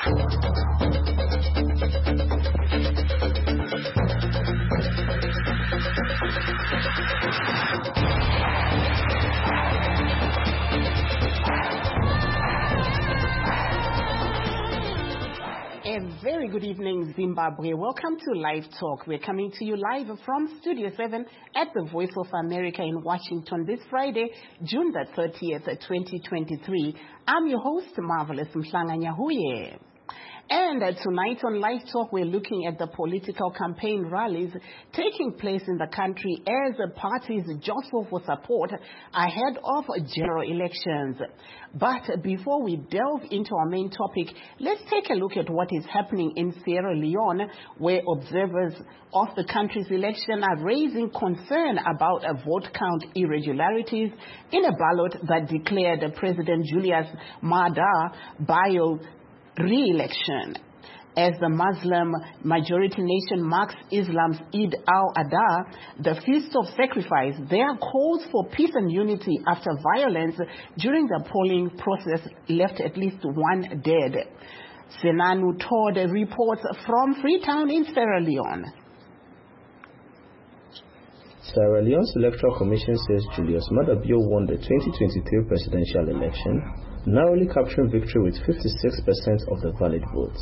A very good evening, Zimbabwe. Welcome to Live Talk. We're coming to you live from Studio 7 at the Voice of America in Washington this Friday, June the 30th, 2023. I'm your host, Marvelous Mhlanganyahuye. And tonight on Live Talk, we're looking at the political campaign rallies taking place in the country as the parties jostle for support ahead of general elections. But before we delve into our main topic, let's take a look at what is happening in Sierra Leone, where observers of the country's election are raising concern about vote count irregularities in a ballot that declared President Julius Maada Bio re-election. As the Muslim majority nation marks Islam's Eid al-Adha, the feast of sacrifice, there are calls for peace and unity after violence during the polling process left at least one dead. Senanu Todd reports from Freetown in Sierra Leone. Sierra Leone's Electoral Commission says Julius Maada Bio won the 2023 presidential election, narrowly capturing victory with 56% of the valid votes.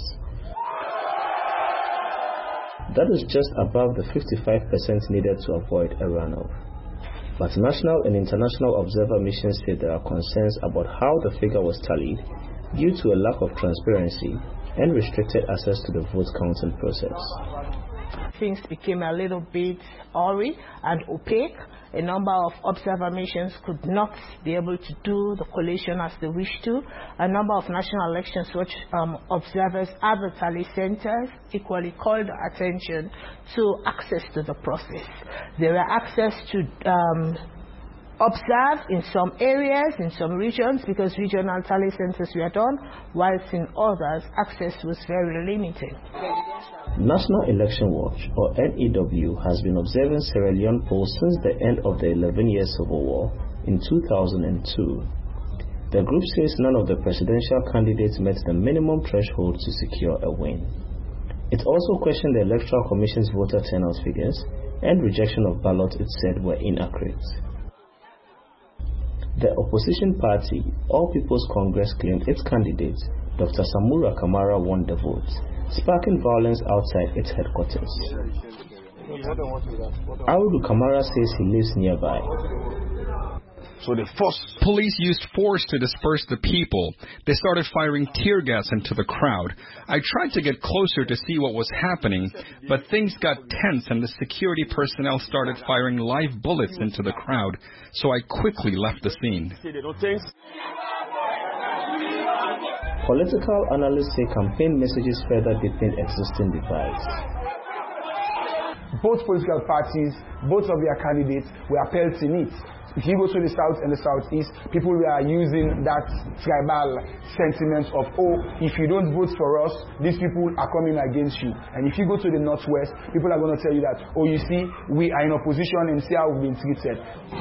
That is just above the 55% needed to avoid a runoff. But national and international observer missions say there are concerns about how the figure was tallied due to a lack of transparency and restricted access to the vote counting process. Things became a little bit awry and opaque. A number of observer missions could not be able to do the collation as they wish to. A number of national elections watch observers at the tally centers equally called attention to access to the process. There were access to observe in some areas, in some regions, because regional tally centers were done, whilst in others, access was very limited. National Election Watch, or NEW, has been observing Sierra Leone polls since the end of the 11-year civil war in 2002. The group says none of the presidential candidates met the minimum threshold to secure a win. It also questioned the Electoral Commission's voter turnout figures and rejection of ballots it said were inaccurate. The opposition party, All People's Congress, claimed its candidate, Dr. Samura Kamara, won the vote, sparking violence outside its headquarters. Audu Kamara says he lives nearby. So police used force to disperse the people. They started firing tear gas into the crowd. I tried to get closer to see what was happening, but things got tense and the security personnel started firing live bullets into the crowd, so I quickly left the scene. Political analysts say campaign messages further deepen existing divides. Both political parties, both of their candidates were pelting it. If you go to the south and the southeast, people were using that tribal sentiment of, oh, if you don't vote for us, these people are coming against you. And if you go to the northwest, people are going to tell you that, oh, you see, we are in opposition and see how we've been treated.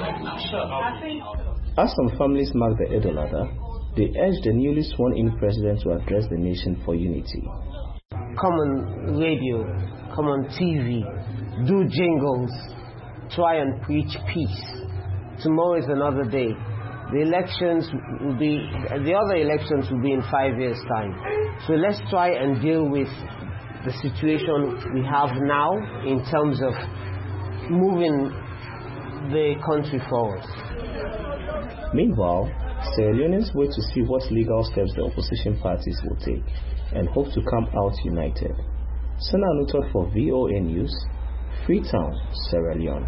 As some families mark the Eid al-Adha, they urge the newly sworn-in president to address the nation for unity. Come on radio, come on TV, do jingles, try and preach peace. Tomorrow is another day. The other elections will be in 5 years' time. So let's try and deal with the situation we have now in terms of moving the country forward. Meanwhile, Sierra Leoneans wait to see what legal steps the opposition parties will take and hope to come out united. Sana Anutot for VOA News, Freetown, Sierra Leone.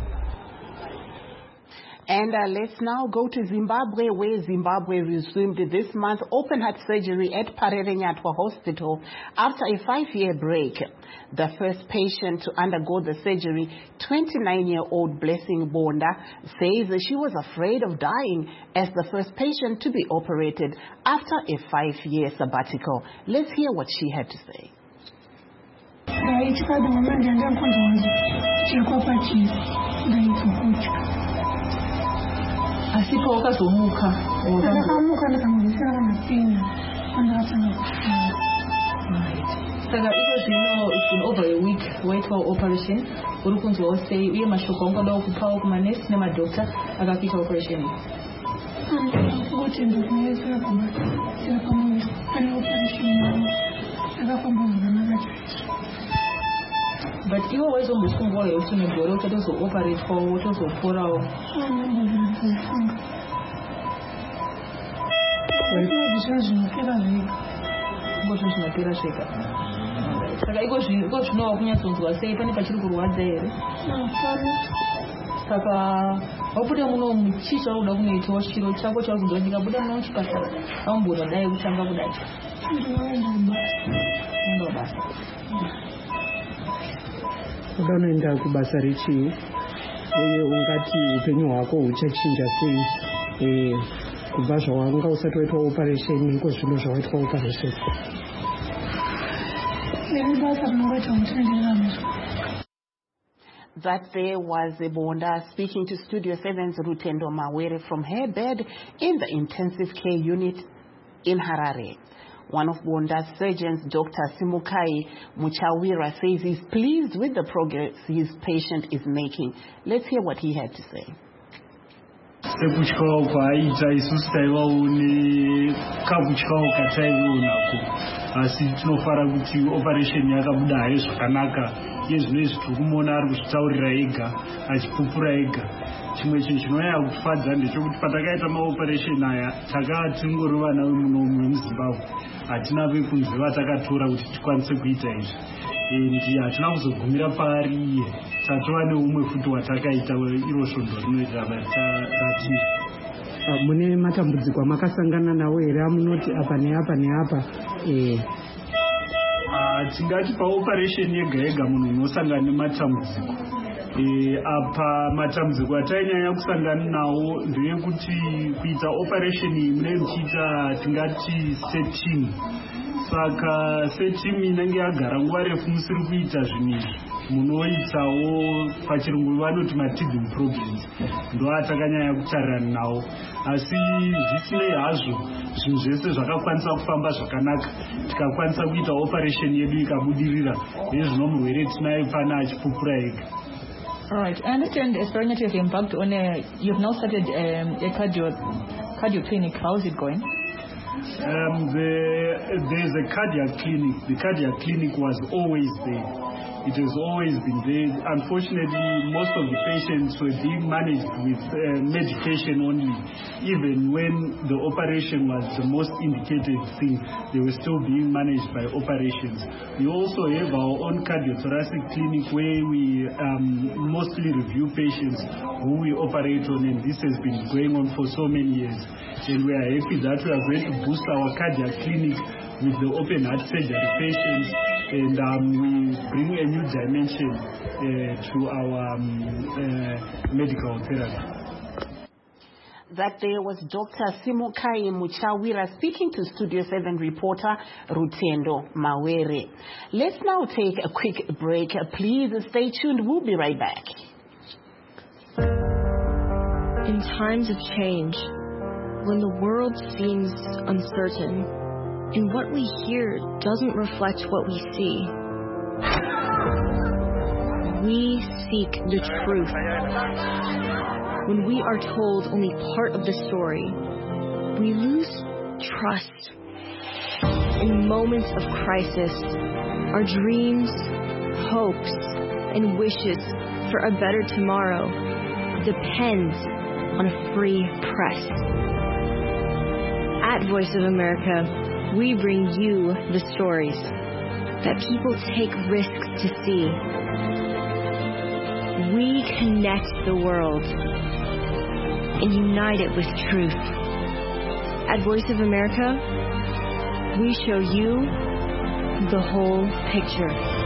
And let's now go to Zimbabwe, where Zimbabwe resumed this month open-heart surgery at Parerenyatwa Hospital after a 5-year break. The first patient to undergo the surgery, 29-year-old Blessing Bonda, says she was afraid of dying as the first patient to be operated after a 5-year sabbatical. Let's hear what she had to say. Saka iko zvino it's been over a week waitwa operation uri kunzwawo sei uye mashoko aungada kupawo kumanesi nemadhokta akakuita operation kuti ndikuedza kubatsira pamwe pane operation yavo akafamba zvakanaka chaizvo. But iwe waizombosvika nguva yekuti negore uchatozooperatwawo wotozoporawo. Ndozvaifunga waitwa zvinopera zvega ngozvo zvinopera zvega. Saka iko zvino wakunyatsonzwa sei, pane pachiri kurwadza here? Saka wabuda muno muchi chauda kunoitawo chiro chako chauzonzwa ndikabuda muno muchipatara aumbonwa dai kutanga kudai enda basa ukanoenda kubasa richii uye ungati upenyu hwako huchachinja sei kubva zvawanga usati waitwa operation iko zvino zvawaitwa operation? That there was a Bonda speaking to Studio 7's Rutendo Mawere from her bed in the intensive care unit in Harare. One of Bonda's surgeons, Dr. Simukai Muchawira, says he's pleased with the progress his patient is making. Let's hear what he had to say. Sekutyawo kwaaita isusu taivaone kakutyawo kataionako, asi tinofara kuti operation yakabuda hayo zvakanaka. Iye zvinezvi tiri kumuona ari kuzvitaurira ega achipupura ega. Chimwe chinhu chinonyanya kutifadza ndechekuti patakaita maoperation aya takava tingori vana vemunomu vemuZimbabwe, hatina vekunze vatakatora kuti tikwanise kuita izvi. Ndi hatina kuzogumira paari iye, tatova neumwe futi watakaita iro svondo rinoita ratiri. Mune matambudziko amakasangana nawo here amunoti apa neapa neapa? Tingati paoperation yega yega munhu unosangana nematambudziko. Apa matambudziko atainyanya kusangana nawo ndeyekuti kuita operation iyi munenge muchiita tingati setting. Saka setting inenge yagara nguva refu musiri kuita zvinhu izvi, munoitawo pachirungu vanoti mateething problems, ndo atakanyanya kutarirana nawo. Asi zvisinei hazvo, zvinhu zvese zvakakwanisa kufamba zvakanaka, tikakwanisa kuita operation yedu ikabudirira, nezvino murwere tinaye pana achipupura ega. All right, I understand as far as you have embarked on you've now started a cardio clinic. How is it going? There's a cardiac clinic. The cardiac clinic was always there. It has always been there. Unfortunately, most of the patients were being managed with medication only. Even when the operation was the most indicated thing, they were still being managed by operations. We also have our own cardiothoracic clinic where we mostly review patients who we operate on, and this has been going on for so many years. And we are happy that we are going to boost our cardiac clinic with the open heart surgery patients, and we bring a new dimension to our medical therapy. That there was Dr. Simukai Muchawira speaking to Studio 7 reporter Rutendo Mawere. Let's now take a quick break. Please stay tuned. We'll be right back. In times of change, when the world seems uncertain, and what we hear doesn't reflect what we see, we seek the truth. When we are told only part of the story, we lose trust. In moments of crisis, our dreams, hopes, and wishes for a better tomorrow depends on a free press. At Voice of America, we bring you the stories that people take risks to see. We connect the world and unite it with truth. At Voice of America, we show you the whole picture.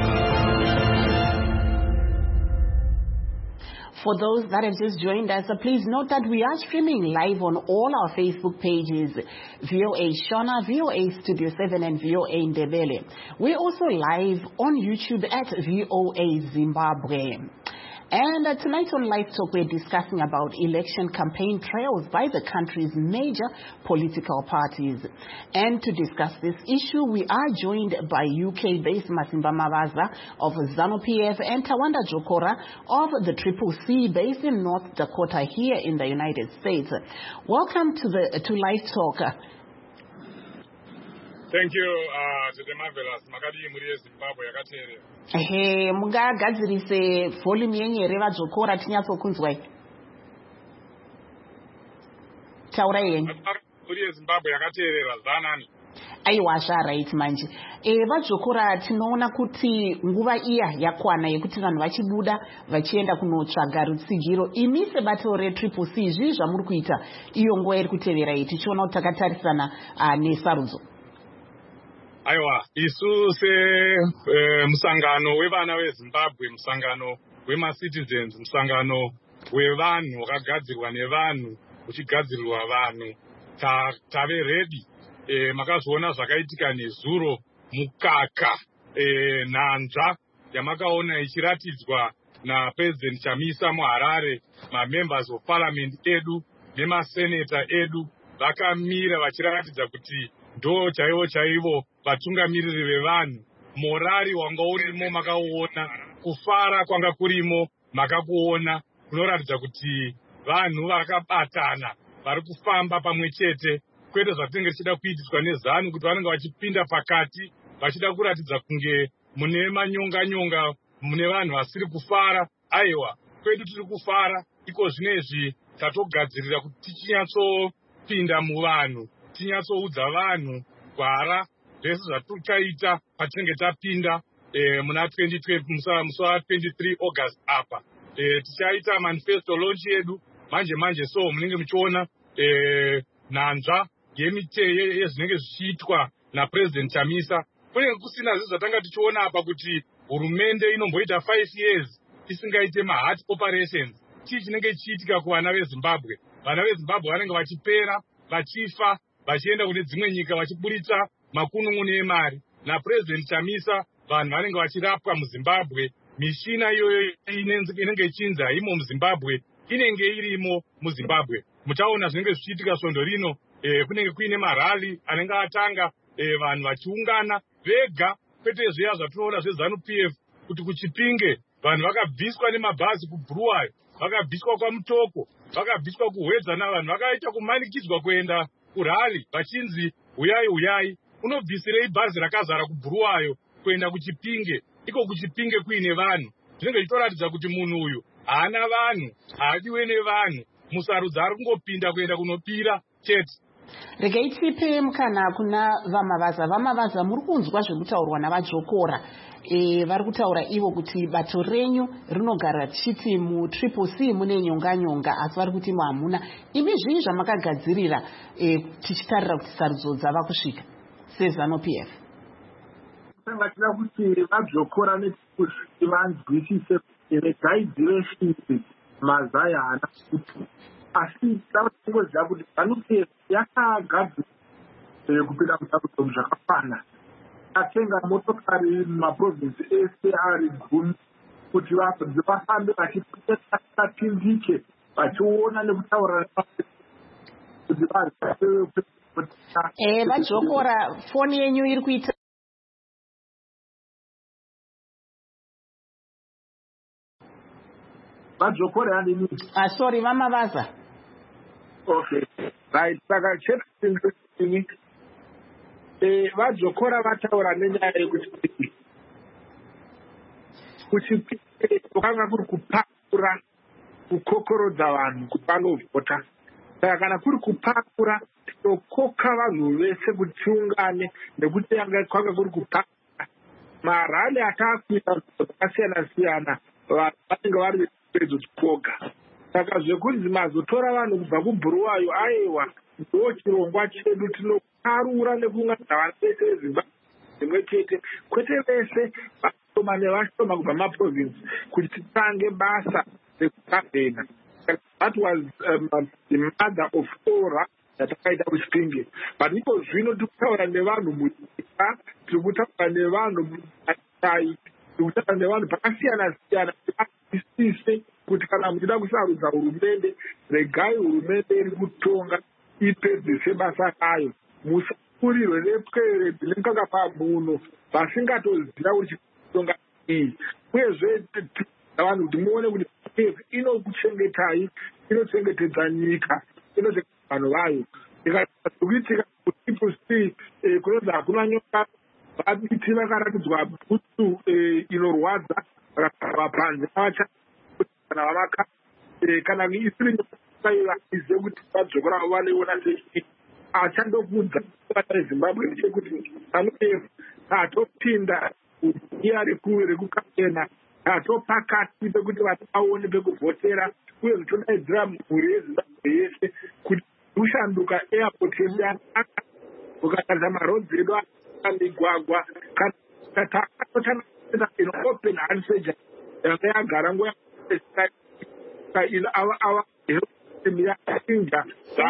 For those that have just joined us, please note that we are streaming live on all our Facebook pages, VOA Shona, VOA Studio 7, and VOA Ndebele. We're also live on YouTube at VOA Zimbabwe. And tonight on Live Talk, we're discussing about election campaign trails by the country's major political parties. And to discuss this issue, we are joined by UK-based Masimba Mavaza of ZANU-PF and Tawanda Jokora of the CCC based in North Dakota here in the United States. Welcome to Live Talk. Thank you, to the marvelous Makadi Muri Zimbabwe Yakatere. Hey, mungagadzirise volume yenyere vadzokora tinyatsokunzwai. Taurai yenyu. Muri Zimbabwe Yakatere zanani. Aiwa zvaright manje. Vadzokora tinoona kuti nguva iya yakwana yekuti vanhu vachibuda vachienda kunotsvaga rutsigiro. Imi sebato reCCC izvi zvamuri kuita iyo nguva iri kutevera iyi tichiona kuti takatarisana nesarudzo. Aiwa, isu musangano wevana weZimbabwe, musangano wema-citizens, musangano wevanhu wakagadzirwa nevanhu, uchigadzirirwa vanhu, tave ready. Makazviona zvakaitika nezuro, mukaka, nhanzva yamakaona ichiratidzwa naPresident Chamisa muHarare, ma-members of parliament edu nemaseneta edu vakamira vachiratidza kuti ndo chaivo vatungamiriri vevanhu. Morari wanga urimo makauona, kufara kwanga kurimo makakuona, kunoratidza kuti vanhu vakabatana vari kufamba pamwe chete, kwete zvatinenge tichida kuitiswa neZANU kuti vanenge vachipinda pakati vachida kuratidza kunge mune manyonga mune vanhu vasiri kufara. Aiwa, kwedu tiri kufara, iko zvinezvi tatogadzirira kuti tichinyatsopinda muvanhu, tinyatsoudza vanhu gwara zvese zvataita patinenge tapinda muna 2020 musi wa23 August apa. Tichaita manifesto launch yedu manje so munenge muchiona nhanzva yezvinenge zvichiitwa naPresident Chamisa. Kunenge kusina zvezvo zvatanga tichiona apa kuti hurumende inomboita 5 years isingaite ma-heart operations. Chii chinenge chichiitika kuvana veZimbabwe? Vana veZimbabwe vanenge vachipera, vachifa, vachienda kune dzimwe nyika vachiburitsa makunun'unu emari. NaPresident Chamisa vanhu vanenge vachirapwa muZimbabwe. Mishina iyoyo inenge ichinzi haimo muZimbabwe inenge irimo muZimbabwe. Muchaona zvinenge zvichiitika svondo rino, kunenge kuine marali anenge atanga, vanhu vachiungana vega, kwete zviya zvatinoona zveZANU-PF kuti kuChipinge vanhu vakabviswa nemabhazi kuBuluwayo, vakabviswa kwaMutoko, vakabviswa kuHwedza navanhu vakaita kumanikidzwa kuenda kurali vachinzi huyai unobvisirei bhazi rakazara kuBuluwayo kuenda kuChipinge. Iko kuChipinge kuine vanhu. Zvinenge zvitoratidza kuti munhu uyu haana vanhu, haadiwe nevanhu, musarudza ari kungopinda kuenda kunopira chete. Regai tipe mukana kuna Vamavaza muri kunzwa zvekutaurwa navadzokora. Vari kutaura ivo kuti bato renyu rinogara richiti muCCC mune nyonga asi vari kuti hamuna. Imi zvii zvamakagadzirira tichitarira kuti sarudzo dzava kusvika seZANU-PF? Tangachida kuti vadzokora neCCC vanzwisise regai dzireshisi mazaya haana kuti asi tavatingoziva kuti ZANU-PF yakagadzirwa kupinda musarudzo zvakafana. Atenga motokari mumaprovinsi ese ari 10 kuti vafambe vachipindike vachiona nekutaura kuti vadzokora foni yenyu iri kuita vadzokora yanini. Sorry, Vamavaza. Okay, right. Saka chepini vadzokora vataura nenyaya yekuti kuChipinge kwanga kuri kupakura kukokorodza vanhu kuti vanovhota. Saka kana kuri kupakura tokoka vanhu vese kuti tiungane nekuti kwanga kuri kupakura. Marali akakuita zvakasiyana-siyana vanenge vari pedzo tikoga. Saka zvekunzi mazotora vanhu kubva kuBuluwayo aiwa ndo chirongwa chedu tinokarura nekuunganidza vanhu vese veZimbabwe imwe chete, kwete vese vashoma nevashoma kubva maprovinsi kuti titange basa rekukambena. That was the mother of all yatakaita kuChipinge. But ipo zvino tikutaura nevanhu munyika, tiri kutaura nevanhu mumatai, ndikutaura nevanhu vakasiyana-siyana vaisise kuti kana muchida kusarudza hurumende, regai hurumende iri kutonga ipedzise basa rayo. Musakurirwe nepwere dzinenganga pamuno vasingatoziva kuti chitonga iyi. Uyezve vanhu kuti muone kuti inokuchengetai, inochengetedza nyika, inochengetedza vanhu vayo. Ikazikuitika kuti kunonzi hakuna nyoka, vabiti vakaratidzwa bhutsu inorwadza vakabva panze kana vamaka kana isiri nyoka izive kuti vadzokora vaneiona sei achandokudza rezimbabwe ndechekuti ZANU-PF atopinda iya rekukachena atopakati pekuti vanhu vaone pekuvhotera uye zvichodaidzira mhuri yezimbabwe yese kuti kushanduka airport yedu yanaka ukatarisa marodzi edu migwagwa kana open hand surgery yanga yagara nguva yainja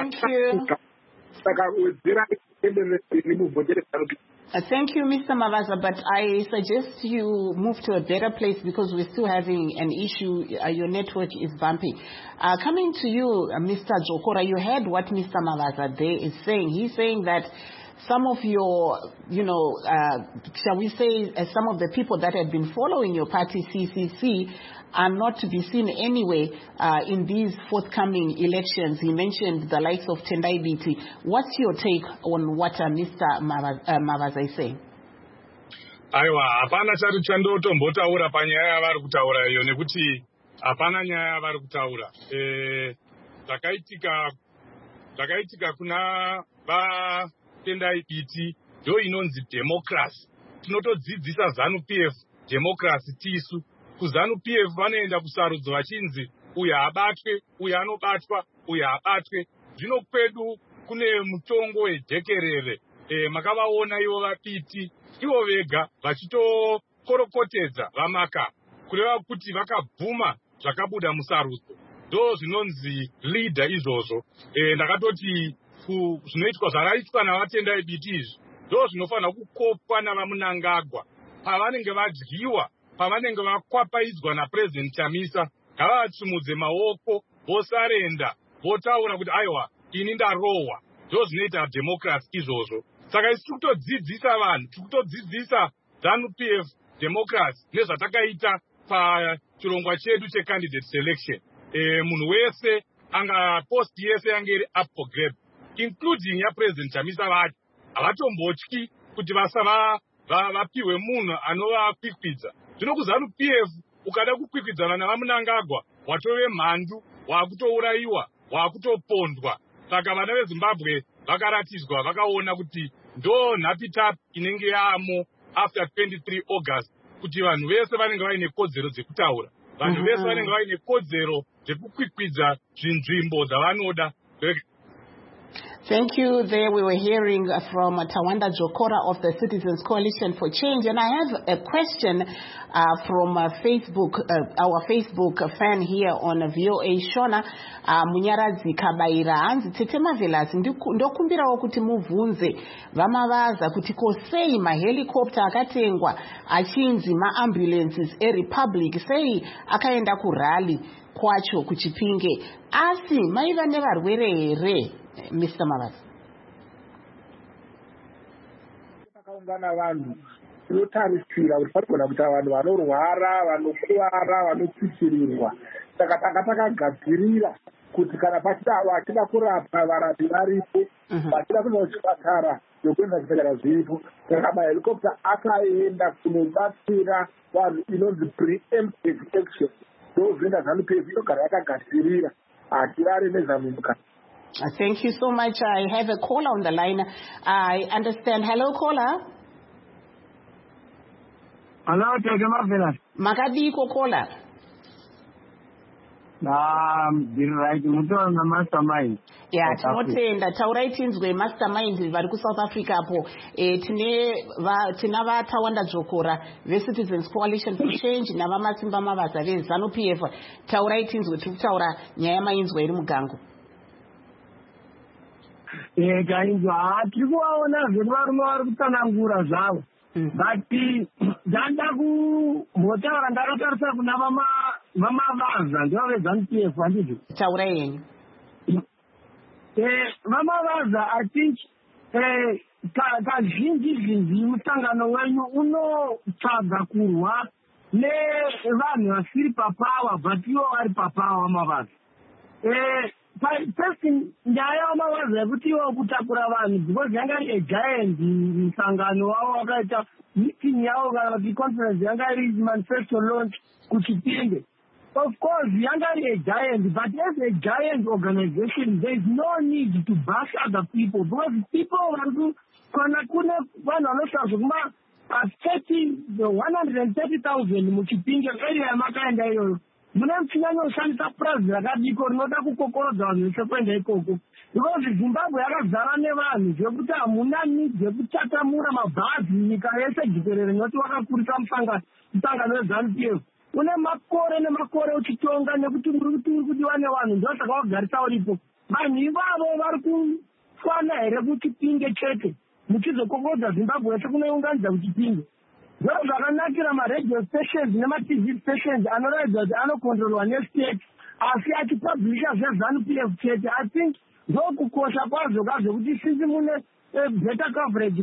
saka wedzera muvhotera ZANU-PF. Thank you, Mr. Mavaza, but I suggest you move to a better place because we're still having an issue. Your network is bumpy. Coming to you, Mr. Jokora, you heard what Mr. Mavaza there is saying. He's saying that some of your, shall we say, some of the people that have been following your party, CCC, are not to be seen anyway in these forthcoming elections. He mentioned the likes of Tendai Biti. What's your take on what Mr. Mavaza is saying? Aiwa, hapana chari chandotombotaura panyaya yavari kutaura iyo nekuti hapana nyaya yavari kutaura. Zvakaitika kuna Tendai Biti ndo inonzi democracy. Tinotodzidzisa ZANU-PF democracy tisu. KuZANU-PF vanoenda kusarudzo vachinzi uyu abatwe, uyu anobatwa, uyu abatwe. Zvino kwedu kune mutongo wedhekerere. Makavaona ivo vapiti, ivo vega vachitokorokotedza vamaka. Kureva kuti vakabvuma zvakabuda musarudzo. Ndo zvinonzi leader izvozvo. Ndakatoti zvinoitwa zvakaitwa navatendai Biti izvi ndo zvinofanira kukopwa navamunangagwa pavanenge vadyiwa, pavanenge vakwapaidzwa naPresident Chamisa. Ngavatsumudze maoko, vosarenda, votaura kuti aiwa ini ndarohwa. Ndo zvinoita democracy izvozvo. Saka isi tikutodzidzisa vanhu, tikutodzidzisa ZANU-PF democracy nezvatakaita pachirongwa chedu checandidate selection. Munhu wese post yese yange iri up for grab, including yaPresident Chamisa vati havatombotyi kuti vapiwe munhu anovakwikwidza. Zvino kuZANU-PF ukada kukwikwidza navamunangagwa watove mhandu, waakutourayiwa, waakutopondwa. Saka vana veZimbabwe vakaratidzwa, vakaona kuti ndo nhapitapi inenge yaamo after 23 August kuti vanhu vese vanenge vaine kodzero dzekutaura, vanhu vese vanenge vaine kodzero dzekukwikwidza zvinzvimbo dzavanoda. Thank you. There we were hearing from Tawanda Jokora of the Citizens Coalition for Change. And I have a question from Facebook, our Facebook fan here on VOA Shona, Munyaradzi Kabaira. Hanzi Tetema Velasi, ndokumbirawo kuti muvhunze vamavaza kuti kosei mahelicopter akatengwa achinzi maambulances eRepublic sei akaenda kurally kwacho kuChipinge. Asi maiva nevarwere here? Mr. Mavaza. Pakaungana vanhu tinotarisira kuti panogona kuita vanhu vanorwara, vanokuwara, vanotsitsirirwa. Saka tanga takagadzirira kuti kana pachida kurapwa varapi varipo, pachida kuenda kuchipatara nekuenda kuchipatara zviripo. Saka mahelicopter akaenda kunobatsira vanhu inonzi preemptive action. Ndozvenda ZANU-PF inogara yakagadzirira. Hatirari nezvamuka. Thank you so much. I have a caller on the line. I understand. Hello, caller. Hello, Tegemavela. Makadiko caller. Right. Mastermind. Yeah, tinotenda taurai tinzwe mastermind vari kuSouth Africa apo tina vaTawanda Jokora veCitizens Coalition for Change navamasimba Mavaza veZANU-PF. Taurai tinzwe, tiri kutaura nyaya mainzwa iri mugango. kainzwa tiri kuvaona zvedu varume vari kutsanangura zvavo but ndanda kumbotaura ndakatarisa kuna vamavaza ndivo veZANU-PF handizvo taurai henyu vamavaza I think kazhinji musangano wenyu unotsvaga kurwa nevanhu vasiri papawa but ivo vari papawa vamavaza first nyaya yamavaza yekuti ivo kutakura vanhu because yanga iri agiant musangano wavo wakaita meeting yavo kana kuti conference yanga iri manifesto launch kuchipinge. Of course yanga iri agiant but as a giant organization there is no need to bash other people because people kana kune vanhu vanosvika zvekuma 130,000 muchipinge area yamakaenda iyoyo mune muchinyanyoshandisa purazi rakadiko rinoda kukokorodza vanhu vese kuenda ikoko because Zimbabwe yakazara nevanhu zvekuti hamuna need yekutatamura mabhazi nyika yese jikerere nekuti wakakurisa musangano weZANU-PF une makore nemakore uchitonga nekuti uri kudiwa nevanhu ndosaka wagarisa uripo vanhu ivavo vari kufana here kuchipinge chete muchizokokorodza Zimbabwe yese kunounganidza kuchipinge ndizvo zvakanakira maradio stations nematv stations anoratidza kuti anokontrolwa nestate asi achipublisha zveZANU-PF chete I think ndokukosha kwazvo kuti since mune better coverage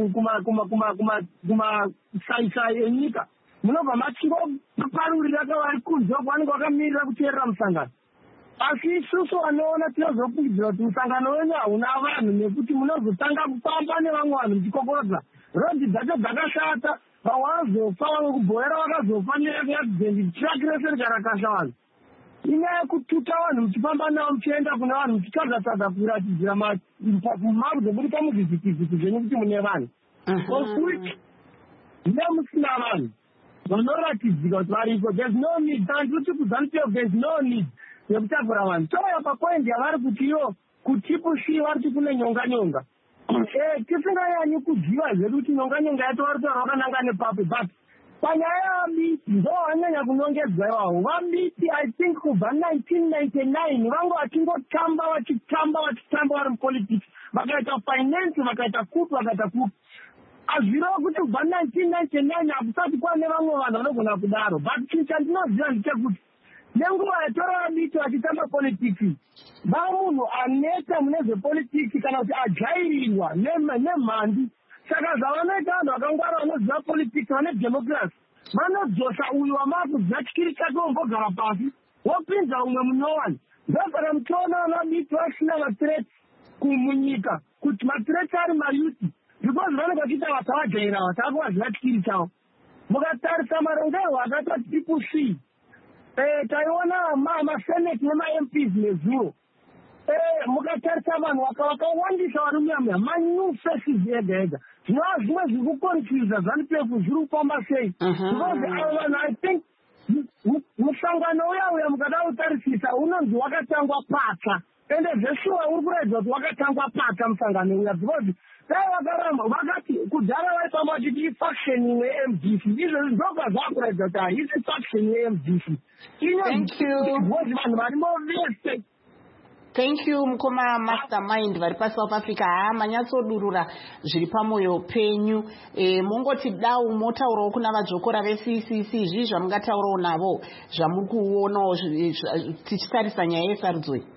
kumasaisai enyika munobva machingoparurira kavari kunze kwanenge wakamirira kuteerera musangano asi isusu vanoona tinozofungidzira kuti musangano wenyu hauna vanhu nekuti munozotanga kufamba nevamwe vanhu muchikokorodza rodhi dzacho dzakashata vamwe vazofa vamwe kubhoera vakazofa neaccident traki rese rikarakasha vanhu inyaya yekututa vanhu muchifamba navo muchienda kune vanhu muchitadza kuratidzira maru dzekuti pamuzvivhitivhiti zvenyu kuti mune vanhu okuti nemusina vanhu vanoratidzika kuti varipo there's no need kuti kuZANU-PF there's no need yekutakura vanhu toya papoindi yavari kuti ivo kutipushi vari kuti kune nyonga tisinganyanyi kuziva zvedu kuti nyonga yacho vari kutaura vakananga nepapi but panyaya yavambiti ndo vanyanya kunongedzwa ivavo vambiti I think kubva 1999 vange vachingotamba vachitamba vari mupolitics vakaita finance vakaita kupi azvirova kuti kubva 1999 hakusati kwane vamwe vanhu vanogona kudaro but chinhu chandinoziva ndechekuti nenguva yatora vambiti vachitamba politics vamunhu aneta mune zvepolitics kana kuti ajairirwa nemhandi saka zvavanoita vanhu vakangwara vanoziva politics vane democracy vanodzosa uyu wamava kuziva chikiri chake wombogara pasi wopinza umwe munowani ndosaka muchiona vanabiti vasina mathreat munyika kuti mathreat ari mayuti because vanenge vachiita vasa vajaira vasa vakuvaziva chikiri chavo mukatarisa marongerwo akaita TPC taiona masenate nemamps nezuro mukatarisa vanhu vakawandisa vari muyamya manew faces ega ega zvinova zvimwe zviri kuconfuse ZANU-PF zviri kufamba sei because avo vanhu I think musangano uya mukada kutarisisa unonzi wakatangwa patsva ende zveshuwa uri kuratidza kuti wakatangwa patsva musangano uya because dai vakaramba vakati kudhara vaifamba vachiti ifaction imwe yeMDC izvozvi ndobva zvakuratidza kuti haisi faction yeMDC inyozi vanhu varimo vese. Thank you mukoma mastermind vari paSouth Africa manyatsodurura zviri pamwoyo penyu mongoti dau motaurawo kuna vadzvokora veCCC izvi zvamungataurawo navo zvamuri kuonawo tichitarisa nyaya yesarudzo iyi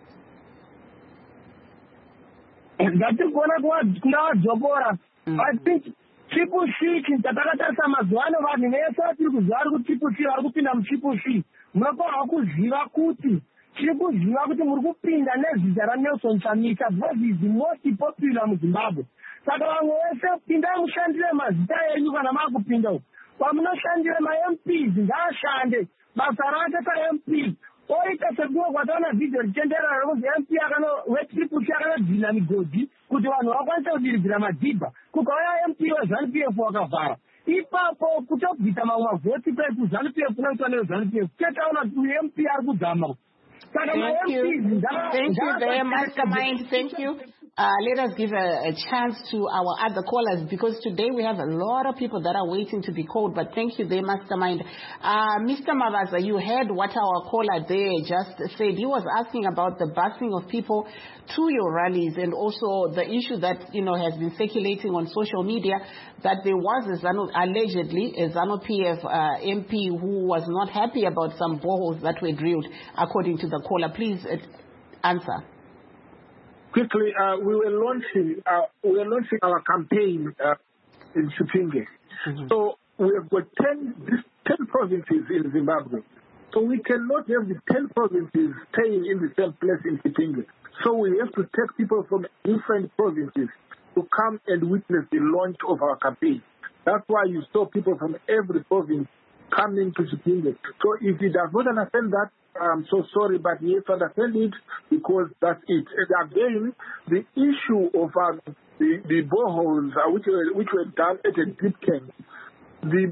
ndatigona kuna vadzvokora I think TPC tatakatarisa mazuva ano vanhu vese vatiri kuziva vari kuti TPC vari kupinda muTPC munofanirwa kuziva kuti tiri kuziva kuti muri kupinda nezita raNelson Chamisa because he is the most popular muZimbabwe saka vamwe vese pindai mushandire mazita enyu kana maakupinda uku pamunoshandire maMPs ngaashande basa rake saMP oita sekuwo kwataona vhidhiyo richenderera rekuti MP weTPC akanodhina migodhi kuti vanhu vakwanise kudiridzira madhibha kukauya MP weZANU-PF wakavhara ipapo kutobvita mamwe mavhoti petu ZANU-PF kunoitwa neweZANU-PF chetaona kuti MP ari kudzama. Thank you very much, Mastermind. Thank you. Let us give a chance to our other callers, because today we have a lot of people that are waiting to be called. But thank you there, Mastermind. Mr. Mavaza, you heard what our caller there just said. He was asking about the busing of people to your rallies, and also the issue that has been circulating on social media, that there was allegedly a ZANU-PF MP who was not happy about some boreholes that were drilled, according to the caller. Please answer. Quickly, we were launching our campaign in Chipinge. So we have got 10 provinces in Zimbabwe. So we cannot have the 10 provinces staying in the same place in Chipinge. So we have to take people from different provinces to come and witness the launch of our campaign. That's why you saw people from every province coming to Chipinge. So if he does not understand that, I'm so sorry, but he has to understand it, because that's it. And again, the issue of the boreholes which were done at a deep tank, the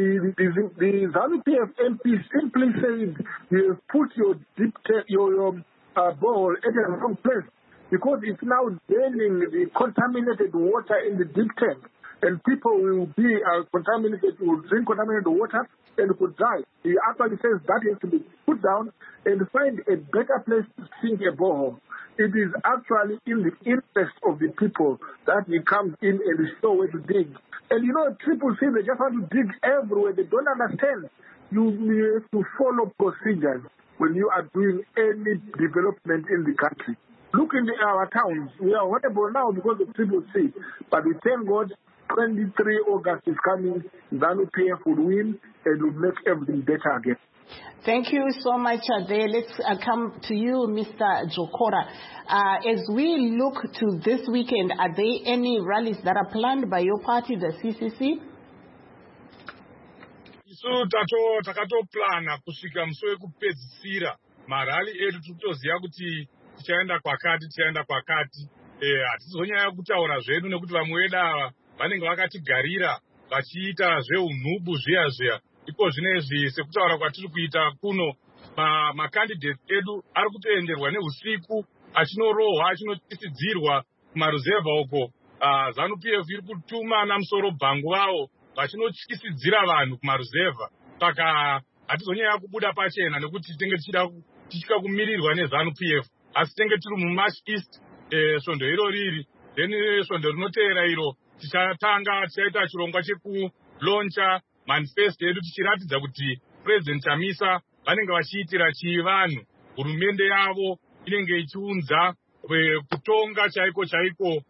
ZANU-PF MP simply said you have put your deep tank, your borehole at the wrong place, because it's now draining the contaminated water in the deep tank, and people will be contaminated, will drink contaminated water and could die. He actually says that has to be put down and find a better place to sink a borehole. It is actually in the interest of the people that he comes in and show where to dig. And Triple C, they just want to dig everywhere. They don't understand. You have to follow procedures when you are doing any development in the country. Look in our towns. We are horrible now because of Triple C. But we thank God, 23 August is coming. ZANU-PF will win and will make everything better again. Thank you so much, Ade. Let's come to you, Mr. Jokora. As we look to this weekend, are there any rallies that are planned by your party, the CCC? Isu takatoplana kusvika musi wekupedzisira marali edu tikutoziva kuti tichaenda kwakati hatizonyanya kutaura zvedu nekuti vamwe vedu ava vanenge vakatigarira vachiita zveunhubu zviya iko zvinezvi sekutaura kwatiri kuita kuno makandidates edu ari kutoenderwa neusiku achinorohwa achinotisidzirwa kumaruzevha uko. ZANU-PF iri kutuma namusoro bhangu vavo vachinotyisidzira vanhu kumaruzevha. Saka hatizonyanya kubuda pachena nekuti tinenge tichida kumirirwa neZANU-PF, asi tinenge tiri muMarch East svondo iro riri. Then svondo rinoteera iro tichaita chirongwa chekuloncha manifesto yedu tichiratidza kuti President Chamisa vanenge vachiitira chivanhu. Hurumende yavo inenge ichiunza kutonga chaiko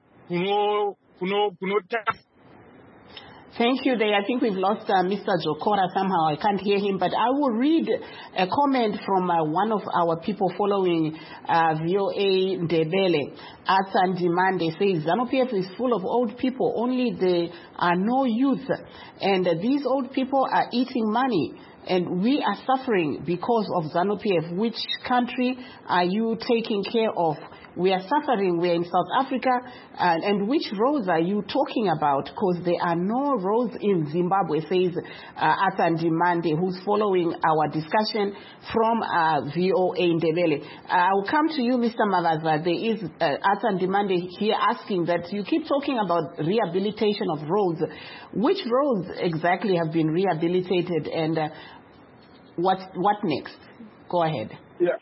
kunota. Thank you there. I think we've lost Mr. Jokora somehow. I can't hear him, but I will read a comment from one of our people following VOA Ndebele. Asan Dimande says, ZANU-PF is full of old people, only there are no youth. And these old people are eating money. And we are suffering because of ZANU-PF. Which country are you taking care of? We are suffering. We are in South Africa. And which roads are you talking about? Because there are no roads in Zimbabwe, says Atan Dimande, who's following our discussion from VOA Ndebele. I will come to you, Mr. Mavaza. There is Atan Dimande here asking that you keep talking about rehabilitation of roads. Which roads exactly have been rehabilitated, and what next? Go ahead. Yeah,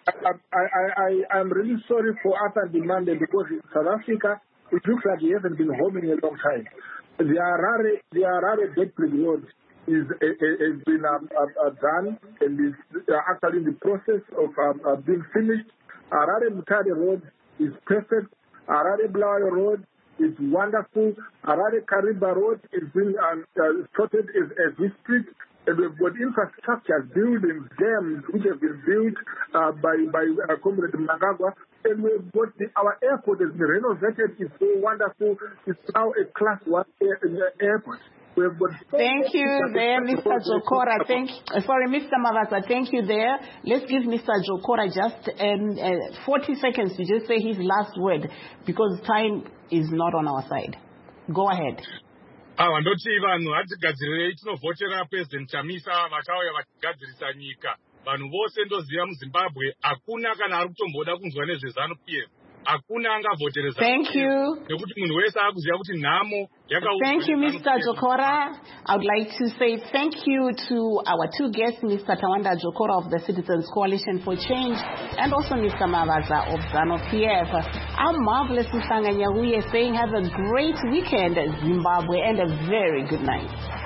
I'm really sorry for Arthur Dimande, because in South Africa, it looks like he hasn't been home in a long time. The Harare Bedford Road has been done and is actually in the process of being finished. Harare Mutare Road is perfect. Harare Blawayo Road is wonderful. Harare Kariba Road is being sorted as we speak. And we've got infrastructure, buildings, dams, which have been built by Comrade Mnangagwa. And we've got our airport has been renovated. It's so wonderful. It's now a class 1 airport. Thank you there, Mr. Jokora. Sorry, Mr. Mavasa, thank you there. Let's give Mr. Jokora just 40 seconds to just say his last word, because time is not on our side. Go ahead. Vandoti vanhu vatigadzirei tinovhotera President Chamisa vakauya vachigadzirisa nyika. Vanhu vose ndoziva muZimbabwe hakuna kana ari kutomboda kunzwa nezveZANU-PF. hakuna angavhoteresa. Thank you. Nekuti munhu wese akuziva kuti nhamo yakaudza. Thank you, Mr. Jokora. I would like to say thank you to our two guests, Mr. Tawanda Jokora of the Citizens Coalition for Change and also Mr. Mavaza of ZANU-PF. I'm Marvelous Mhlanga Nyahuye saying have a great weekend, Zimbabwe, and a very good night.